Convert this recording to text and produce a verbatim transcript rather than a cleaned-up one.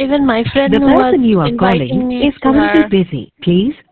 Even my friend The who was person you are inviting calling me is to currently her busy. Please